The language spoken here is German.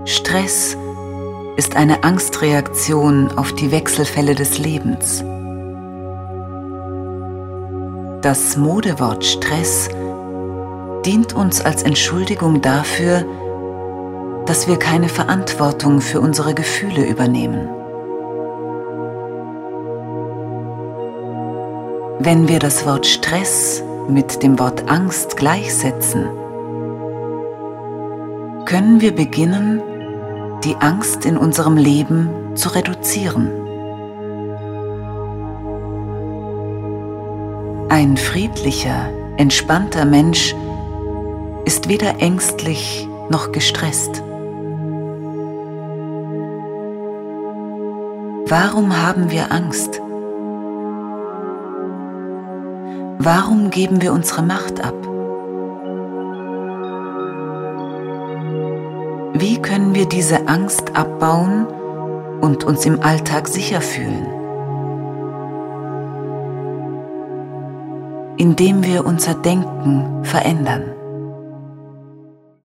Stress ist eine Angstreaktion auf die Wechselfälle des Lebens. Das Modewort Stress dient uns als Entschuldigung dafür, dass wir keine Verantwortung für unsere Gefühle übernehmen. Wenn wir das Wort Stress mit dem Wort Angst gleichsetzen, können wir beginnen, die Angst in unserem Leben zu reduzieren. Ein friedlicher, entspannter Mensch ist weder ängstlich noch gestresst. Warum haben wir Angst? Warum geben wir unsere Macht ab? Wie können wir diese Angst abbauen und uns im Alltag sicher fühlen? Indem wir unser Denken verändern.